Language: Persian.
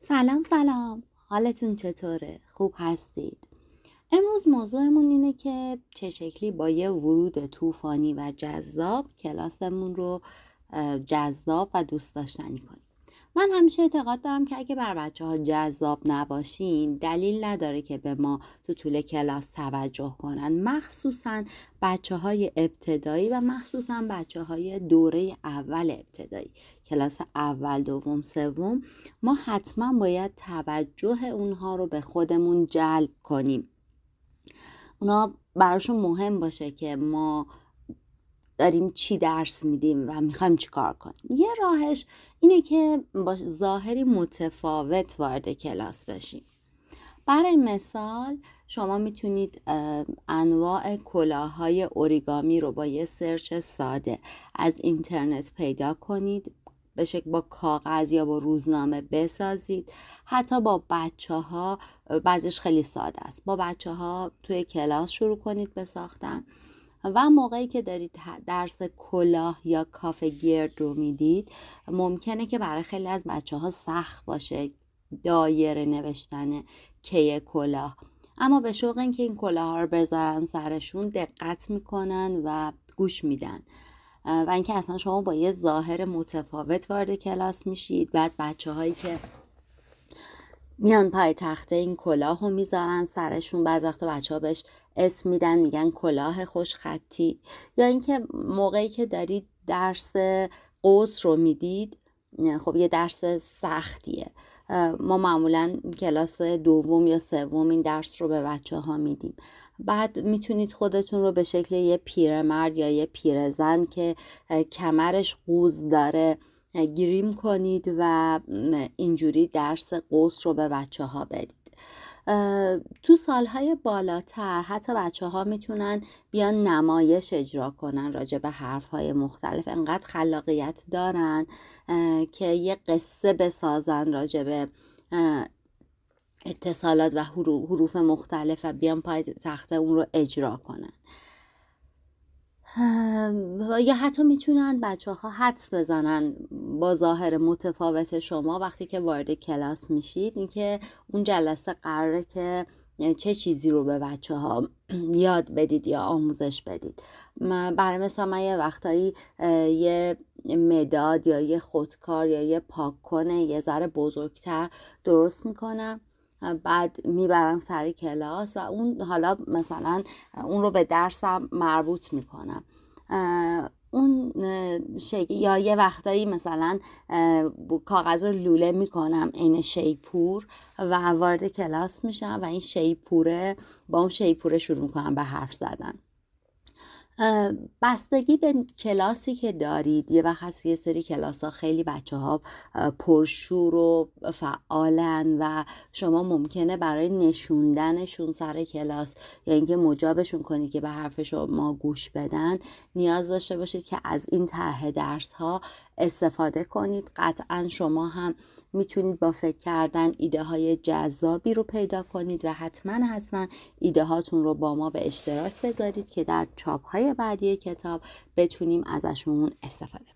سلام، حالتون چطوره؟ خوب هستید؟ امروز موضوعمون اینه که چه شکلی با یه ورود طوفانی و جذاب کلاسمون رو جذاب و دوست داشتنی کنیم. من همیشه اعتقاد دارم که اگه بر بچه‌ها جذاب نباشیم دلیل نداره که به ما تو طول کلاس توجه کنن، مخصوصاً بچه‌های ابتدایی و مخصوصاً بچه‌های دوره اول ابتدایی، کلاس اول، دوم، سوم. ما حتما باید توجه اونها رو به خودمون جلب کنیم. اونا براشون مهم باشه که ما داریم چی درس میدیم و میخوایم چی کار کنیم. یه راهش اینه که با ظاهری متفاوت وارد کلاس بشیم. برای مثال شما میتونید انواع کلاه‌های اوریگامی رو با یه سرچ ساده از اینترنت پیدا کنید، به شکل با کاغذ یا با روزنامه بسازید. حتی با بچه‌ها، بعضیش خیلی ساده است، با بچه‌ها توی کلاس شروع کنید به ساختن و موقعی که دارید درس کلاه یا کافه گرد رو میدید ممکنه که برای خیلی از بچه‌ها سخت باشه دایره نوشتن کی کلاه، اما به شوق این که این کلاه ها رو بذارن سرشون دقت میکنن و گوش میدن و اینکه اصلا شما با یه ظاهر متفاوت وارد کلاس میشید. بعد بچه هایی که میان پای تخته این کلاه رو میذارن سرشون، بعض وقتا بچه ها بهش اسم میدن، میگن کلاه خوشخطی. یا اینکه موقعی که دارید درس قوس رو میدید، خب یه درس سختیه، ما معمولا کلاس دوم یا سوم این درس رو به بچه ها میدیم. بعد میتونید خودتون رو به شکل یه پیرمرد یا یه پیرزن که کمرش قوز داره گریم کنید و اینجوری درس قوس رو به بچه ها بدید. تو سالهای بالاتر حتی بچه ها میتونن بیان نمایش اجرا کنن راجع به حرفهای مختلف، انقدر خلاقیت دارن که یه قصه بسازن راجع به اتصالات و حروف مختلف و بیان پای تخته اون رو اجرا کنن. یا حتی میتونن بچه ها حدس بزنن با ظاهر متفاوت شما وقتی که وارد کلاس میشید، اینکه اون جلسه قراره که چه چیزی رو به بچه ها یاد بدید یا آموزش بدید. برای مثلا من یه وقتایی یه مداد یا یه خودکار یا یه پاک‌کنه یه ذره بزرگتر درست میکنم، بعد میبرم سر کلاس و اون حالا مثلا اون رو به درسم مربوط میکنم. اون یا یه وقتایی مثلا کاغذ رو لوله میکنم عین شیپور و وارد کلاس میشم و این شیپوره با اون شیپوره شروع میکنم به حرف زدن. بستگی به کلاسی که دارید. یه وقت هست یه سری کلاس ها خیلی بچه ها پرشور و فعالن و شما ممکنه برای نشوندنشون سر کلاس یا اینکه مجابشون کنید که به حرف شما گوش بدن نیاز داشته باشید که از این طرح درس ها استفاده کنید. قطعا شما هم میتونید با فکر کردن ایده های جذابی رو پیدا کنید و حتما ایده هاتون رو با ما به اشتراک بذارید که در چاپ های بعدی کتاب بتونیم ازشون استفاده کنیم.